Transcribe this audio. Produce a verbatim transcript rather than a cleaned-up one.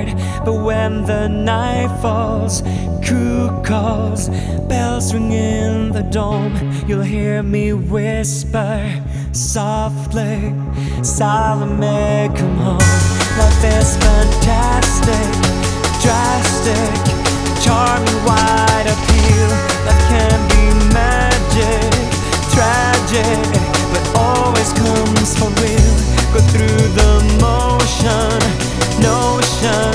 heart. But when the night falls, crew calls, bells ring in the dome, you'll hear me whisper softly, Salome, come home. Life is fantastic, drastic, charming, wide appeal. Life can be magic, tragic, but always comes for real. Go through the